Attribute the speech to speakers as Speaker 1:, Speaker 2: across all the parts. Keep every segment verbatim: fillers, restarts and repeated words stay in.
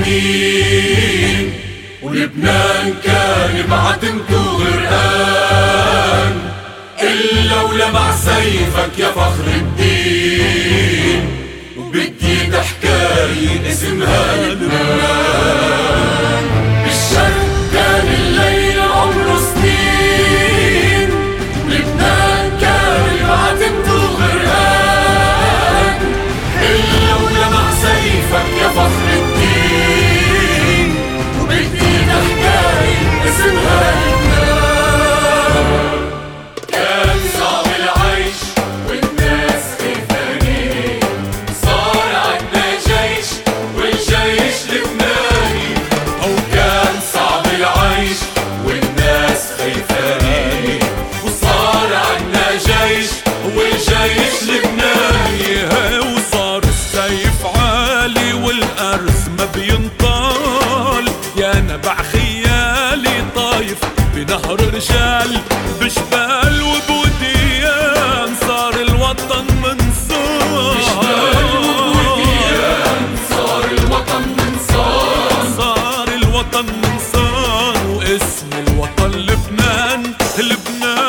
Speaker 1: سنين، ولبنان كان بعتمته غرقان، إلا ولمع سيفك يا فخر الدين، وبدي حكاية اسمها لبنان. بالشرق كان الليل عمره سنين، لبنان كان بعتمته غرقان، إلا ولمع سيفك يا فخر الدين، وبدي حكاية اسمها لبنان. كان صعب العيش والناس خيفانين، صار عنا جيش والجيش لبناني. أو كان صعب العيش والناس خيفانين، وصار عنا جيش والجيش لبناني.
Speaker 2: وصار السيف عالي والأرز ما بينطال، يا نبع خيالي طايف بنهر رجال، بجبال وبوديان صار الوطن منصار.
Speaker 1: بجبال وبوديان صار الوطن منصار،
Speaker 2: صار الوطن منصار، واسم الوطن لبنان. لبنان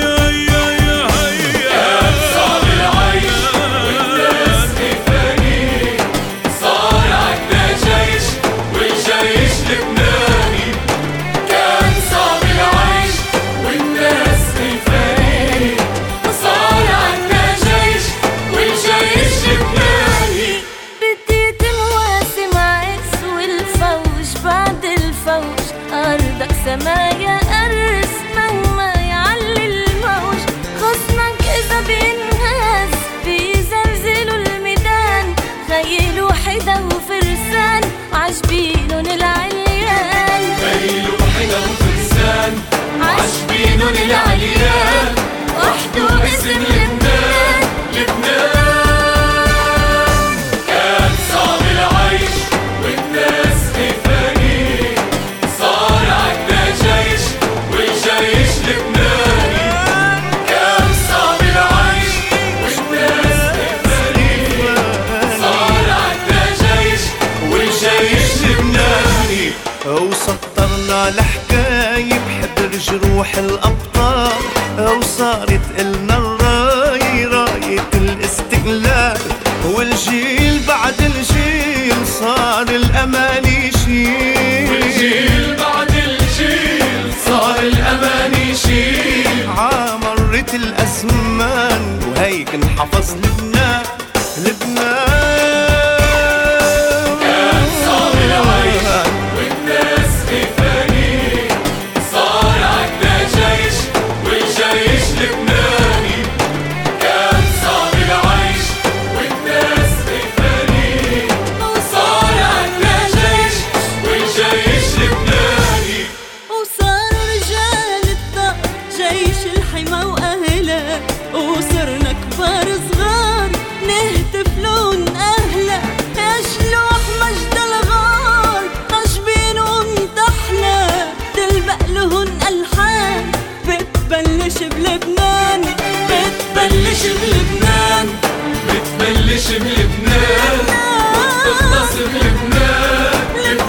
Speaker 1: كان صعب العيش والناس خيفانين، صار عنا جيش والجيش لبناني. كان صعب العيش والناس خيفانين، صار عنا جيش والجيش لبناني.
Speaker 3: بدي تمواسم عز والفوج بعد الفوج، أرضك سمايا أرز مهما يعلي الموج. خصمك إذا بينهز بيزلزلوا الميدان، خيل وحدة وفرسان عجبينن العليان.
Speaker 1: خيل وحدة وفرسان عجبينن العليان، وحده اسم لبنان. لبنان كان صعب العيش والناس خيفانين، صار عنا جيش والجيش لبناني. كان صعب العيش والناس خيفانين، صار عنا جيش والجيش لبناني.
Speaker 4: وسطرنا لحكاية بحبر جروح الأبطال، وصارت إلنا الراي راية الاستقلال، والجيل بعد الجيل صار الأماني يشيل.
Speaker 1: والجيل بعد الجيل صار الأماني يشيل.
Speaker 4: عامرت الأزمان وهيك انحفظ لبنان. لبنان
Speaker 1: كان صعب العيش والناس خيفانين، صار عنا جيش والجيش لبناني. كان صعب العيش والناس خيفانين، صار عنا جيش والجيش لبناني.
Speaker 3: وصاروا رجال الطاق جيش الحما وأهله، وصرنا كبار صغار نهتف لون أهله. يا شلوح مجد الغار عجبينن تحلى، تلبق لهن ألحان بتبلش بلبنان.
Speaker 1: بتبلش بلبنان، بتبلش بلبنان، وبتخلص بلبنان.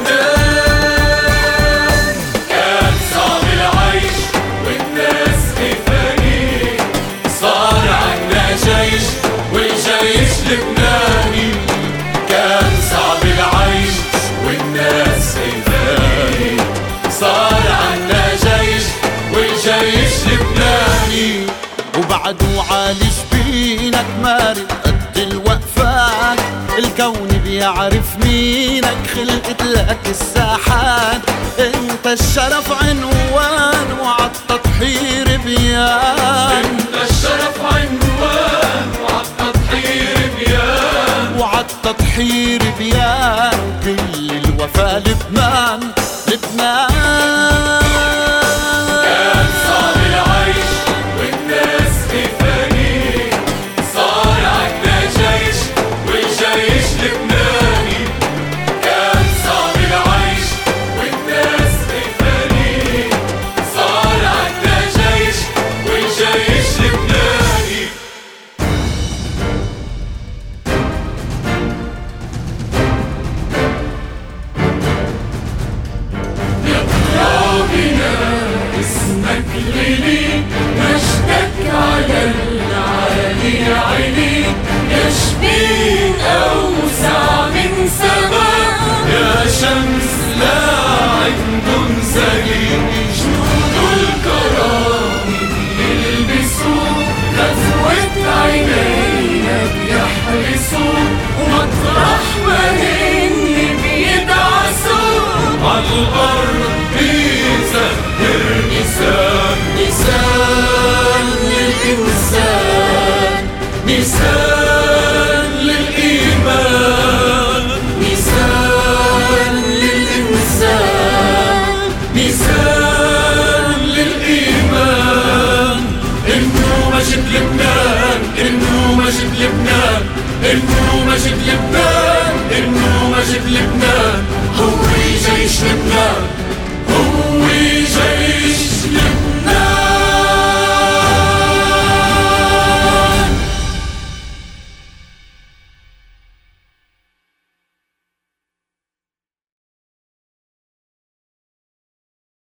Speaker 1: لبنان كان صعب العيش والناس خيفانين، صار عنا جيش والجيش لبناني. كان صعب العيش والناس خيفانين، صار عنا جيش والجيش لبناني.
Speaker 5: وبعدو عالي جبينك مارد قد الوقفات، الكون بيعرف مينك خلقت لك الساحات. انت الشرف عنوان وعالتضحير بيان،
Speaker 1: انت الشرف عنوان وعالتضحير بيان.
Speaker 5: وعالتضحير بيان، كل الوفا لبنان. لبنان
Speaker 1: كان صعب العيش والناس خيفانين، صار عنا جيش والجيش لبناني. كان صعب العيش والناس خيفانين، صار عنا جيش والجيش لبناني. جبين أوسع من سماء يا شمس لا عندهم زي جنود الكرام بيلبسوا غزوة عينينا بيحرسوا ومطرح ما هن بيدعسوا عالأرض بيزهر نسان نسان للإنسان نسان للإيمان نسان للإنسان نسان للإيمان إنه مجد لبنان إنه مجد لبنان إنه مجد لبنان إنه مجد لبنان هو جيش لبنان هو